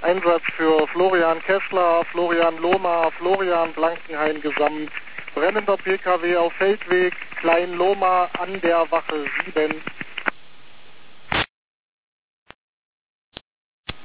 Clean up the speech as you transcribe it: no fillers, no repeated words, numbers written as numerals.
Einsatz für Florian Kessler, Florian Lohmar, Florian Blankenhain gesamt. Brennender PKW auf Feldweg, Klein-Lohmar an der Wache 7.